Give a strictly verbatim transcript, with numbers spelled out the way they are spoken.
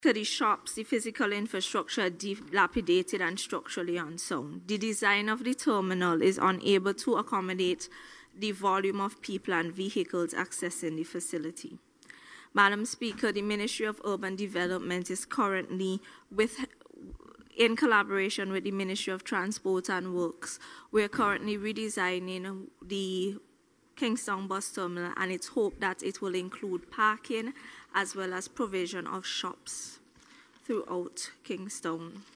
To the shops, the physical infrastructure dilapidated and structurally unsound. The design of the terminal is unable to accommodate the volume of people and vehicles accessing the facility. Madam Speaker, the Ministry of Urban Development is currently, with, in collaboration with the Ministry of Transport and Works, we're currently redesigning the Kingstown Bus Terminal, and it's hoped that it will include parking as well as provision of shops throughout Kingstown.